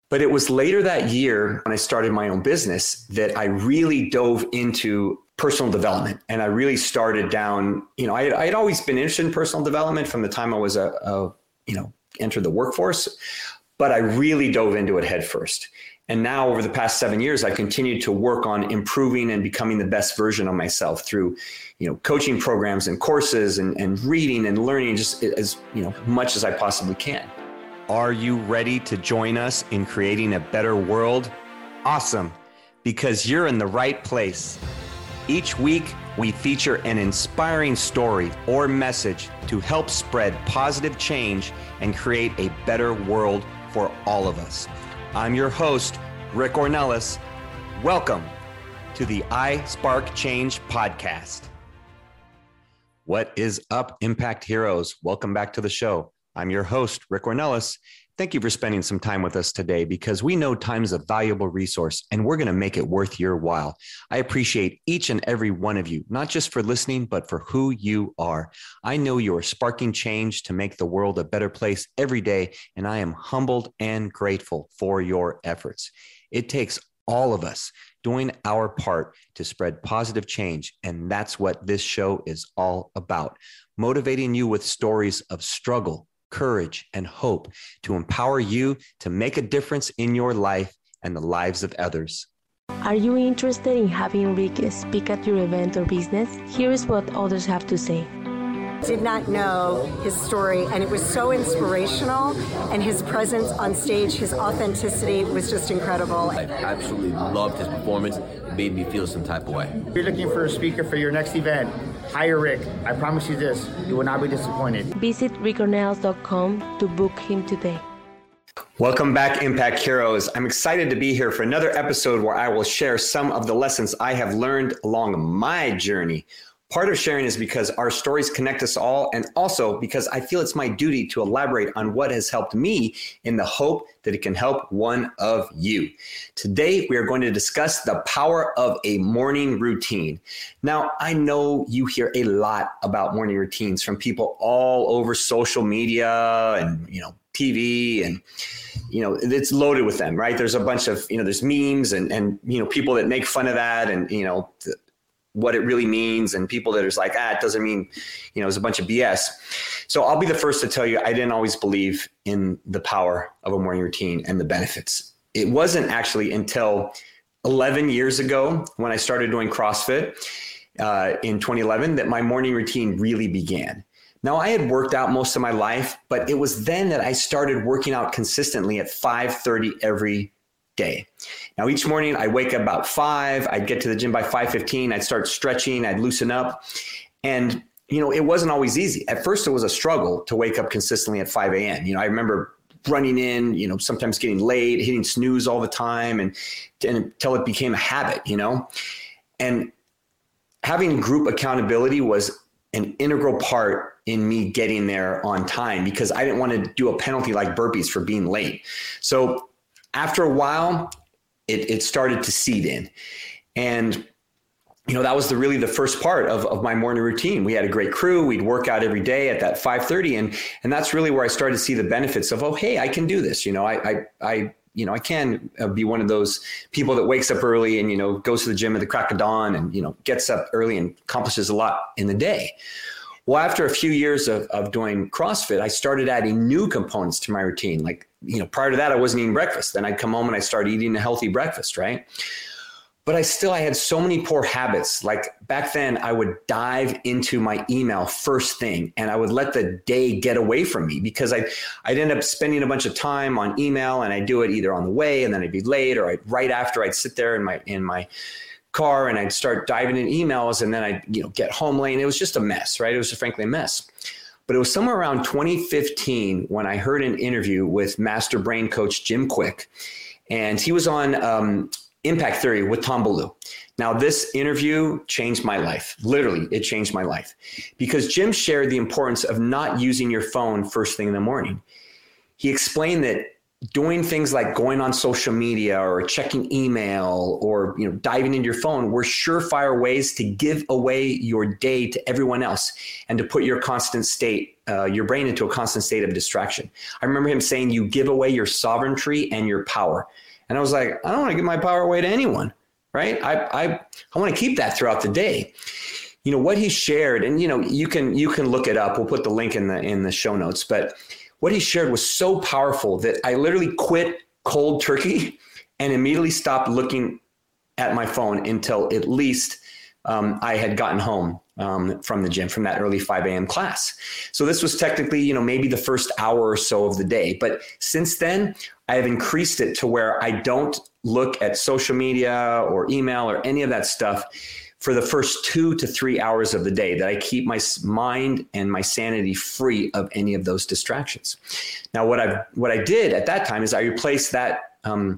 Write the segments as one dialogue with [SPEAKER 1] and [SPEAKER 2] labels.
[SPEAKER 1] But it was later that year when I started my own business that I really dove into personal development. And I really started down, I had always been interested in personal development from the time I was entered the workforce, but I really dove into it head first. And now over the past 7 years, I continued to work on improving and becoming the best version of myself through, coaching programs and courses and reading and learning just as, much as I possibly can. Are you ready to join us in creating a better world? Awesome, because you're in the right place. Each week, we feature an inspiring story or message to help spread positive change and create a better world for all of us. I'm your host, Rick Ornelas. Welcome to the I Spark Change podcast. What is up, Impact Heroes? Welcome back to the show. I'm your host, Rick Ornelas. Thank you for spending some time with us today because we know time is a valuable resource and we're going to make it worth your while. I appreciate each and every one of you, not just for listening, but for who you are. I know you are sparking change to make the world a better place every day, and I am humbled and grateful for your efforts. It takes all of us doing our part to spread positive change, and that's what this show is all about, motivating you with stories of struggle, courage, and hope to empower you to make a difference in your life and the lives of others.
[SPEAKER 2] Are you interested in having Rick speak at your event or business? Here is what others have to say.
[SPEAKER 3] Did not know his story, and it was so inspirational, and his presence on stage, his authenticity was just incredible.
[SPEAKER 4] I absolutely loved his performance. It made me feel some type of way.
[SPEAKER 5] If you're looking for a speaker for your next event, hire Rick. I promise you this, you will not be disappointed.
[SPEAKER 2] Visit rickornelas.com to book him today.
[SPEAKER 1] Welcome back, Impact Heroes. I'm excited to be here for another episode where I will share some of the lessons I have learned along my journey. Part of sharing is because our stories connect us all, and also because I feel it's my duty to elaborate on what has helped me in the hope that it can help one of you. Today, we are going to discuss the power of a morning routine. Now, I know you hear a lot about morning routines from people all over social media and, TV, and, it's loaded with them, right? There's a bunch of, there's memes and people that make fun of that and, what it really means, and people that are like, it doesn't mean, it's a bunch of BS. So I'll be the first to tell you, I didn't always believe in the power of a morning routine and the benefits. It wasn't actually until 11 years ago when I started doing CrossFit in 2011 that my morning routine really began. Now, I had worked out most of my life, but it was then that I started working out consistently at 5:30 every day. Now, each morning I wake up about 5, I'd get to the gym by 5:15, I'd start stretching, I'd loosen up. And, it wasn't always easy. At first, it was a struggle to wake up consistently at 5 a.m. I remember running in, sometimes getting late, hitting snooze all the time, and until it became a habit, And having group accountability was an integral part in me getting there on time because I didn't want to do a penalty like burpees for being late. So after a while, it started to seed in. And, that was really the first part of my morning routine. We had a great crew. We'd work out every day at that 5:30. And that's really where I started to see the benefits of, hey, I can do this. I can be one of those people that wakes up early and, goes to the gym at the crack of dawn and, gets up early and accomplishes a lot in the day. Well, after a few years of doing CrossFit, I started adding new components to my routine. Like, prior to that, I wasn't eating breakfast. Then I'd come home and I started eating a healthy breakfast, right? But I had so many poor habits. Like back then, I would dive into my email first thing and I would let the day get away from me because I'd end up spending a bunch of time on email, and I'd do it either on the way and then I'd be late, or right after I'd sit there in my car and I'd start diving in emails, and then I'd get home late. And it was just a mess, right? It was frankly a mess. But it was somewhere around 2015 when I heard an interview with master brain coach Jim Kwik, and he was on Impact Theory with Tom Ballou. Now, this interview changed my life. Literally, it changed my life because Jim shared the importance of not using your phone first thing in the morning. He explained that doing things like going on social media or checking email or, diving into your phone were surefire ways to give away your day to everyone else and to put your brain into a constant state of distraction. I remember him saying, you give away your sovereignty and your power. And I was like, I don't want to give my power away to anyone, right? I want to keep that throughout the day. What he shared, and, you can look it up. We'll put the link in the show notes, but what he shared was so powerful that I literally quit cold turkey and immediately stopped looking at my phone until at least I had gotten home from the gym, from that early 5 a.m. class. So this was technically, maybe the first hour or so of the day. But since then, I have increased it to where I don't look at social media or email or any of that stuff for the first 2 to 3 hours of the day, that I keep my mind and my sanity free of any of those distractions. Now, what I did at that time is I replaced that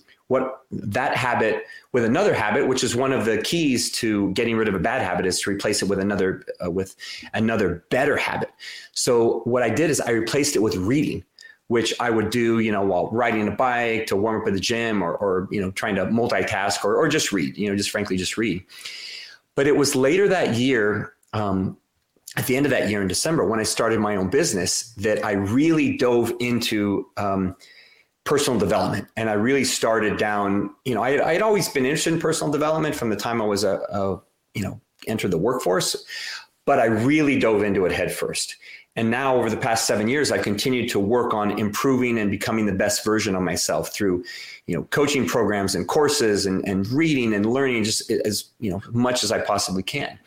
[SPEAKER 1] habit with another habit, which is one of the keys to getting rid of a bad habit, is to replace it with another better habit. So what I did is I replaced it with reading, which I would do, while riding a bike, to warm up at the gym, or trying to multitask, or just read, just read. But it was later that year, at the end of that year in December, when I started my own business, that I really dove into personal development. And I really started down, I had always been interested in personal development from the time I was entered the workforce, but I really dove into it head first. And now over the past 7 years, I continued to work on improving and becoming the best version of myself through, coaching programs and courses and reading and learning just as, much as I possibly can.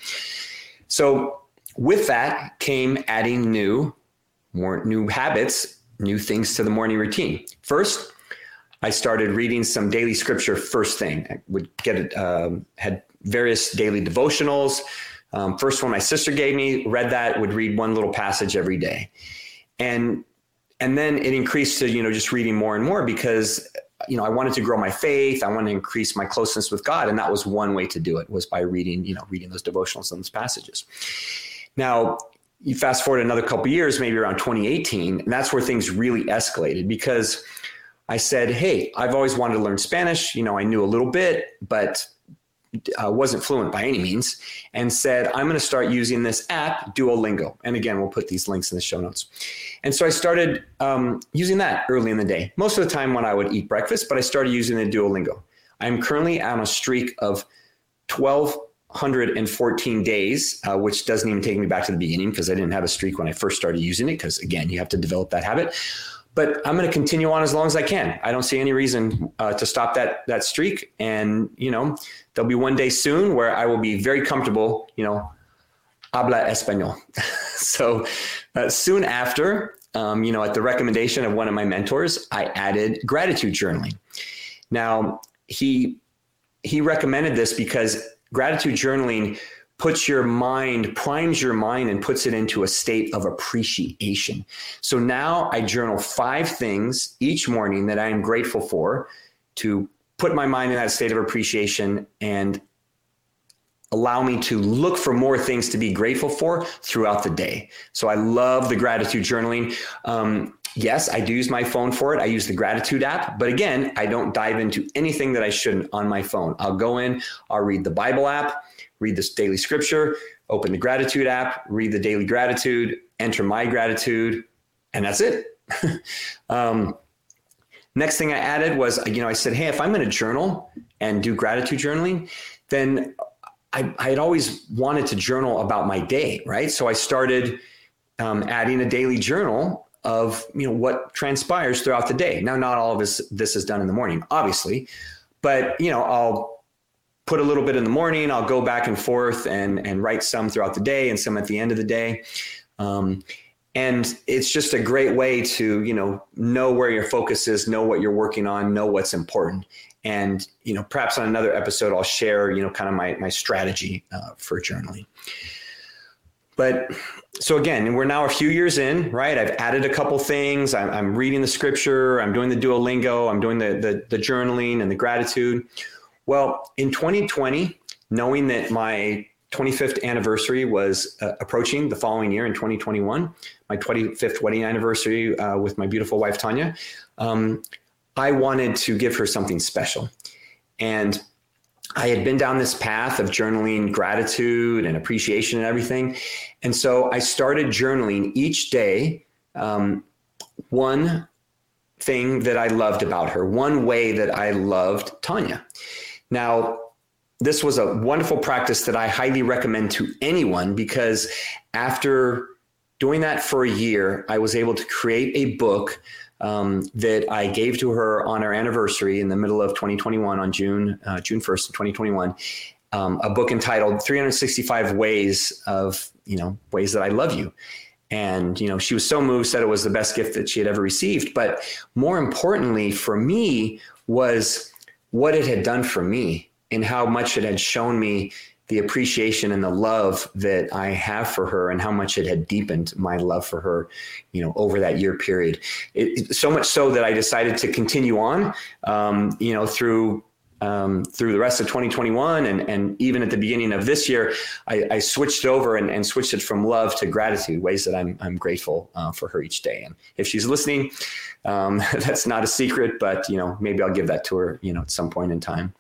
[SPEAKER 1] So with that came adding new habits, new things to the morning routine. First, I started reading some daily scripture first thing. I would had various daily devotionals. First one my sister gave me, read that, would read one little passage every day. And then it increased to, just reading more and more because, I wanted to grow my faith. I wanted to increase my closeness with God. And that was one way to do it, was by reading those devotionals and those passages. Now, you fast forward another couple of years, maybe around 2018, and that's where things really escalated because I said, hey, I've always wanted to learn Spanish. I knew a little bit, but wasn't fluent by any means, and said, I'm going to start using this app, Duolingo. And again, we'll put these links in the show notes. And so I started using that early in the day, most of the time when I would eat breakfast, but I started using the Duolingo. I'm currently on a streak of 1,214 days, which doesn't even take me back to the beginning because I didn't have a streak when I first started using it because, again, you have to develop that habit. But I'm going to continue on as long as I can. I don't see any reason to stop that streak. And, there'll be one day soon where I will be very comfortable, habla español. So soon after, at the recommendation of one of my mentors, I added gratitude journaling. Now, he recommended this because gratitude journaling primes your mind and puts it into a state of appreciation. So now I journal 5 things each morning that I am grateful for, to put my mind in that state of appreciation and allow me to look for more things to be grateful for throughout the day. So I love the gratitude journaling. Yes, I do use my phone for it. I use the gratitude app, but again, I don't dive into anything that I shouldn't on my phone. I'll go in, I'll read the Bible app, read this daily scripture, open the gratitude app, read the daily gratitude, enter my gratitude, and that's it. Next thing I added was, I said, hey, if I'm going to journal and do gratitude journaling, then I had always wanted to journal about my day, right? So I started adding a daily journal of, what transpires throughout the day. Now, not all of this is done in the morning, obviously, but, I'll put a little bit in the morning, I'll go back and forth and write some throughout the day and some at the end of the day. And it's just a great way to, know where your focus is, know what you're working on, know what's important. And, perhaps on another episode, I'll share, kind of my strategy for journaling. But so again, we're now a few years in, right? I've added a couple things. I'm reading the scripture. I'm doing the Duolingo. I'm doing the journaling and the gratitude. Well, in 2020, knowing that my 25th anniversary was approaching the following year in 2021, my 25th wedding anniversary with my beautiful wife, Tanya, I wanted to give her something special. And I had been down this path of journaling gratitude and appreciation and everything. And so I started journaling each day, one thing that I loved about her, one way that I loved Tanya. Now, this was a wonderful practice that I highly recommend to anyone, because after doing that for a year, I was able to create a book that I gave to her on our anniversary in the middle of 2021 on June 1st of 2021, a book entitled 365 Ways Ways That I Love You. And, she was so moved, said it was the best gift that she had ever received. But more importantly for me was what it had done for me and how much it had shown me the appreciation and the love that I have for her, and how much it had deepened my love for her, over that year period. So much so that I decided to continue on, through the rest of 2021. And even at the beginning of this year, I switched over and switched it from love to gratitude, ways that I'm grateful for her each day. And if she's listening, that's not a secret, but, maybe I'll give that to her, at some point in time.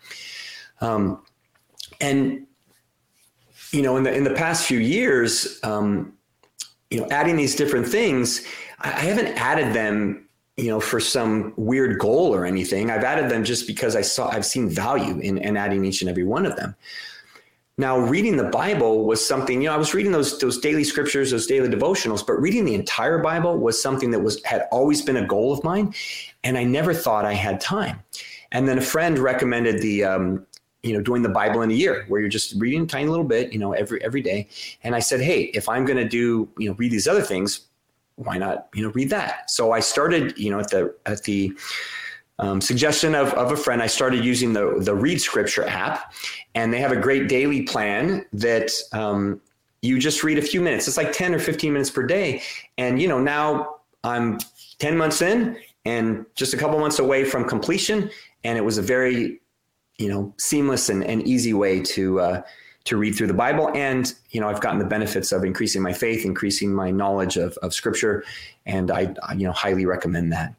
[SPEAKER 1] And in the past few years, adding these different things, I haven't added them, for some weird goal or anything. I've added them just because I've seen value in adding each and every one of them. Now, reading the Bible was something, I was reading those daily scriptures, those daily devotionals, but reading the entire Bible was something that had always been a goal of mine. And I never thought I had time. And then a friend recommended the, doing the Bible in a year, where you're just reading a tiny little bit, every day. And I said, hey, if I'm going to do, read these other things, why not, read that? So I started, at the suggestion of a friend, I started using the Read Scripture app, and they have a great daily plan that you just read a few minutes. It's like 10 or 15 minutes per day. And, now I'm 10 months in and just a couple months away from completion. And it was a very, seamless and easy way to read through the Bible. And, I've gotten the benefits of increasing my faith, increasing my knowledge of Scripture. And I highly recommend that.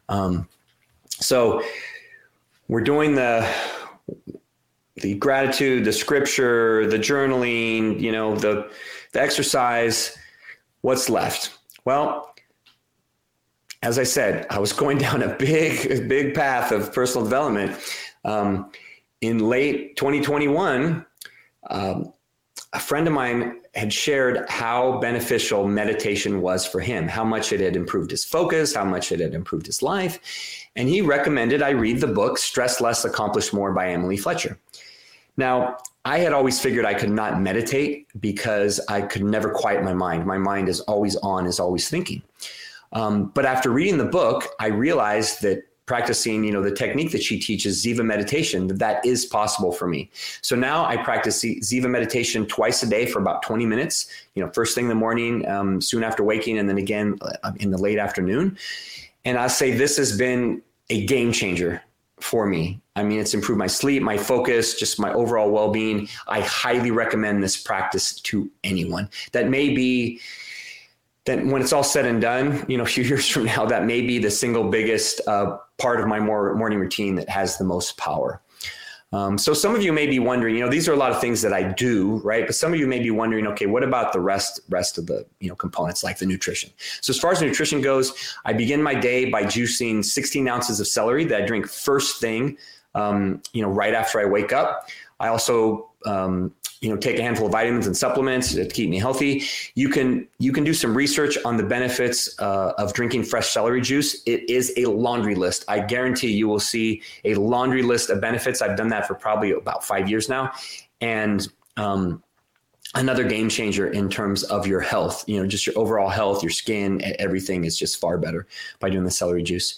[SPEAKER 1] So we're doing the gratitude, the Scripture, the journaling, the exercise. What's left? Well, as I said, I was going down a big path of personal development. In late 2021, a friend of mine had shared how beneficial meditation was for him, how much it had improved his focus, how much it had improved his life. And he recommended I read the book, Stress Less, Accomplish More by Emily Fletcher. Now, I had always figured I could not meditate because I could never quiet my mind. My mind is always on, is always thinking. But after reading the book, I realized that practicing, the technique that she teaches, Ziva meditation, that is possible for me. So now I practice Ziva meditation twice a day for about 20 minutes, first thing in the morning, soon after waking, and then again in the late afternoon. And I say this has been a game changer for me. I mean, it's improved my sleep, my focus, just my overall well-being. I highly recommend this practice to anyone. That may be, that when it's all said and done, a few years from now, that may be the single biggest part of my morning routine that has the most power. So some of you may be wondering, these are a lot of things that I do, right? But some of you may be wondering, okay, what about the rest of the, components like the nutrition? So as far as nutrition goes, I begin my day by juicing 16 ounces of celery that I drink first thing, right after I wake up. I also, take a handful of vitamins and supplements to keep me healthy. You can do some research on the benefits of drinking fresh celery juice. It is a laundry list. I guarantee you will see a laundry list of benefits. I've done that for probably about 5 years now. And another game changer in terms of your health, just your overall health, your skin, everything is just far better by doing the celery juice.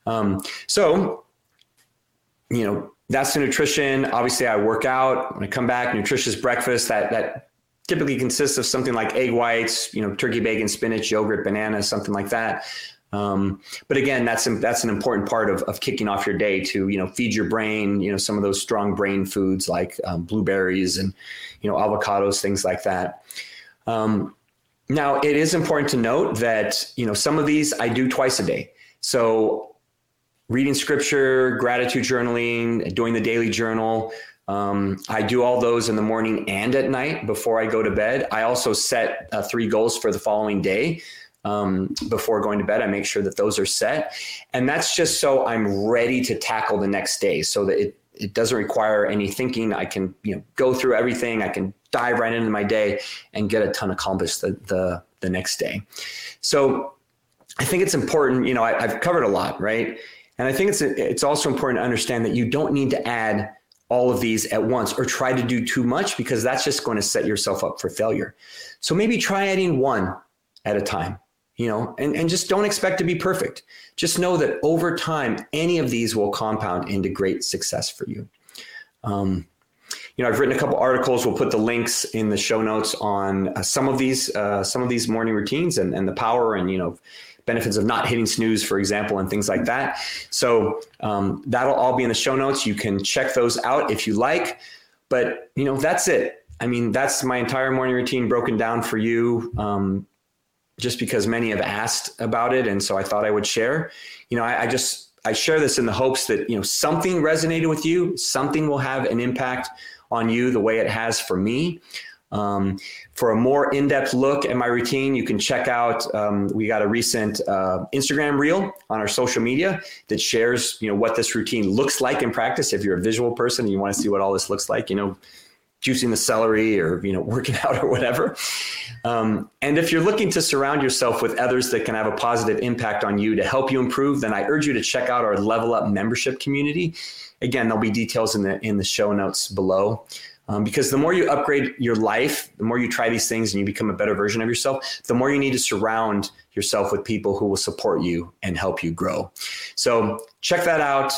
[SPEAKER 1] That's the nutrition. Obviously, I work out. When I come back, nutritious breakfast that typically consists of something like egg whites, turkey, bacon, spinach, yogurt, banana, something like that. But again, that's an important part of kicking off your day to, feed your brain, some of those strong brain foods like blueberries and, avocados, things like that. Now, it is important to note that, some of these I do twice a day. So reading scripture, gratitude journaling, doing the daily journal. I do all those in the morning and at night before I go to bed. I also set 3 goals for the following day. Before going to bed, I make sure that those are set. And that's just so I'm ready to tackle the next day, so that it doesn't require any thinking. I can, go through everything. I can dive right into my day and get a ton accomplished the next day. So I think it's important, I've covered a lot, right? And I think it's also important to understand that you don't need to add all of these at once or try to do too much, because that's just going to set yourself up for failure. So maybe try adding 1 at a time. And just don't expect to be perfect. Just know that over time, any of these will compound into great success for you. I've written a couple articles. We'll put the links in the show notes on some of these morning routines and the power and, benefits of not hitting snooze, for example, and things like that. So that'll all be in the show notes. You can check those out if you like, but that's it. I mean, that's my entire morning routine broken down for you. Just because many have asked about it. And so I thought I would share, I share this in the hopes that, something resonated with you, something will have an impact on you the way it has for me. For a more in-depth look at my routine, you can check out, we got a recent Instagram reel on our social media that shares, what this routine looks like in practice. If you're a visual person and you want to see what all this looks like, juicing the celery or, working out or whatever. And if you're looking to surround yourself with others that can have a positive impact on you to help you improve, then I urge you to check out our Level Up membership community. Again, there'll be details in the show notes below. Because the more you upgrade your life, the more you try these things and you become a better version of yourself, the more you need to surround yourself with people who will support you and help you grow. So check that out.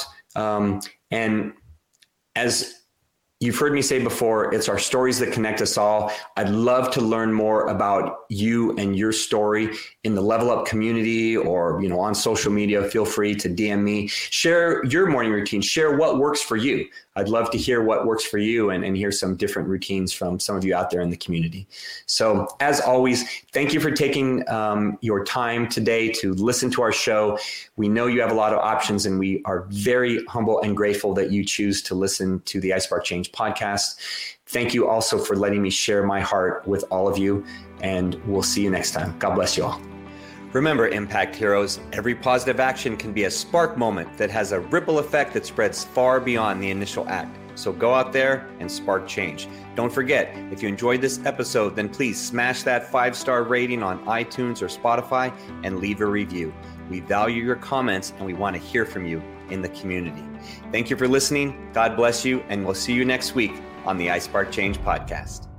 [SPEAKER 1] And as you've heard me say before, it's our stories that connect us all. I'd love to learn more about you and your story in the Level Up community or, on social media. Feel free to DM me. Share your morning routine. Share what works for you. I'd love to hear what works for you and hear some different routines from some of you out there in the community. So as always, thank you for taking your time today to listen to our show. We know you have a lot of options and we are very humble and grateful that you choose to listen to the iSpark Change podcast. Thank you also for letting me share my heart with all of you, and we'll see you next time. God bless you all. Remember, Impact Heroes, every positive action can be a spark moment that has a ripple effect that spreads far beyond the initial act. So go out there and spark change. Don't forget, if you enjoyed this episode, then please smash that 5-star rating on iTunes or Spotify and leave a review. We value your comments and we want to hear from you in the community. Thank you for listening. God bless you, and we'll see you next week on the iSpark Change podcast.